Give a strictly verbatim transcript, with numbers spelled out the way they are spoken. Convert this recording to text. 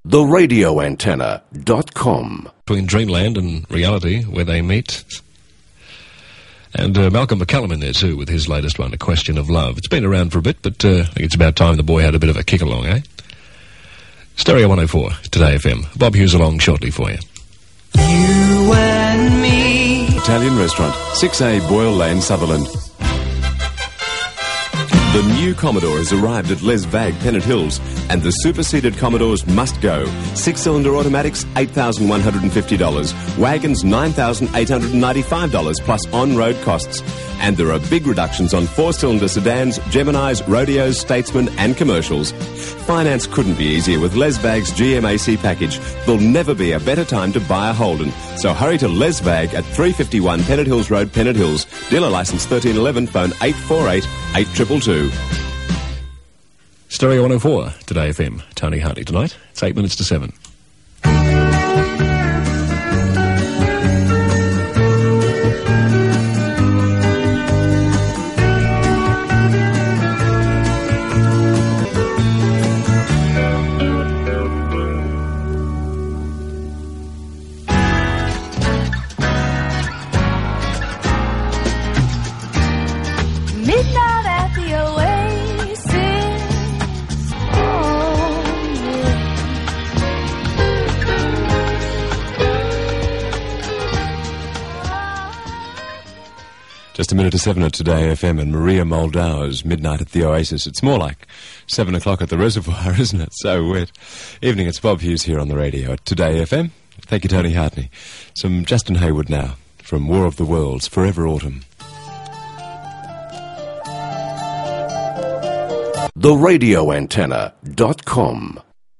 the radio antenna dot com. Between dreamland and reality, where they meet. And uh, Malcolm McCallum in there too, with his latest one, A Question of Love. It's been around for a bit, but uh, I think it's about time the boy had a bit of a kick along, eh? Stereo one oh four, Today F M. Bob Hughes along shortly for you. You and me. Italian restaurant, six A Boyle Lane, Sutherland. The new Commodore has arrived at Les Vague, Pennant Hills, and the superseded Commodores must go. Six-cylinder automatics, eight thousand one hundred fifty dollars. Wagons, nine thousand eight hundred ninety-five dollars, plus on-road costs. And there are big reductions on four-cylinder sedans, Geminis, Rodeos, Statesmen, and commercials. Finance couldn't be easier with Les Vague's G M A C package. There'll never be a better time to buy a Holden. So hurry to Les Vague at three fifty-one Pennant Hills Road, Pennant Hills. Dealer licence thirteen eleven, phone eight four eight, eight two two two. Stereo one oh four, Today F M. Tony Hartley tonight. It's eight minutes to seven. Midnight at the Oasis. Oh, yeah. Just a minute to seven at Today F M and Maria Moldau's Midnight at the Oasis. It's more like seven o'clock at the reservoir, isn't it? So wet. Evening, it's Bob Hughes here on the radio at Today F M. Thank you, Tony Hartney. Some Justin Hayward now from War of the Worlds, Forever Autumn. the radio antenna dot com.